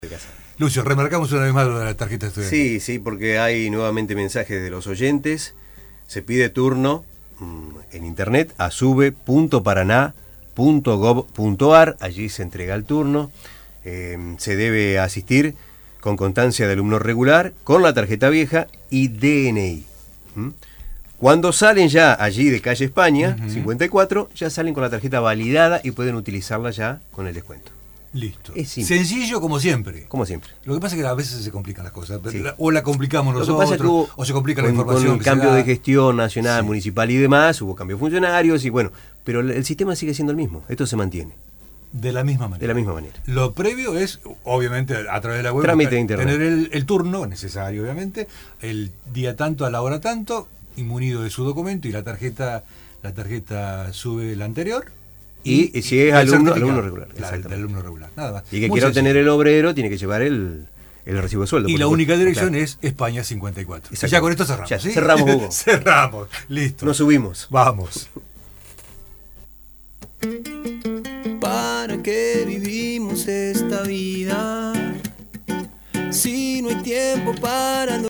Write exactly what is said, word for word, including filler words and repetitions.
Lucio, remarcamos una vez más lo de la tarjeta estudiantil. Sí, sí, porque hay nuevamente mensajes de los oyentes. Se pide turno mmm, en internet a sube punto paraná punto gov punto ar. Allí se entrega el turno. Eh, se debe asistir con constancia de alumno regular, con la tarjeta vieja y D N I. ¿Mm? Cuando salen ya allí de calle España, uh-huh. cincuenta y cuatro, ya salen con la tarjeta validada y pueden utilizarla ya con el descuento. Listo. Es sencillo como siempre. Como siempre. Lo que pasa es que a veces se complican las cosas. Sí. La, o la complicamos nosotros, Lo que pasa es que hubo, o se complica con, la información. Con el cambio de gestión nacional, sí. municipal y demás, hubo cambios de funcionarios y bueno, pero el sistema sigue siendo el mismo. Esto se mantiene. De la misma manera. De la misma manera. Lo previo es, obviamente, a través de la web, Trámite de internet. Tener el, el turno necesario, obviamente, el día tanto, a la hora tanto, inmunido de su documento y la tarjeta, la tarjeta sube la anterior. Y, y si es alumno, alumno regular. Claro, el alumno regular, nada más. Y que quiera obtener el obrero, tiene que llevar el, el recibo de sueldo. Y la única dirección claro. es España cincuenta y cuatro. Y ya con esto cerramos. Ya, ¿sí? Cerramos, Hugo. Cerramos, listo. Nos subimos. Vamos. ¿Para qué vivimos esta vida? Si no hay tiempo para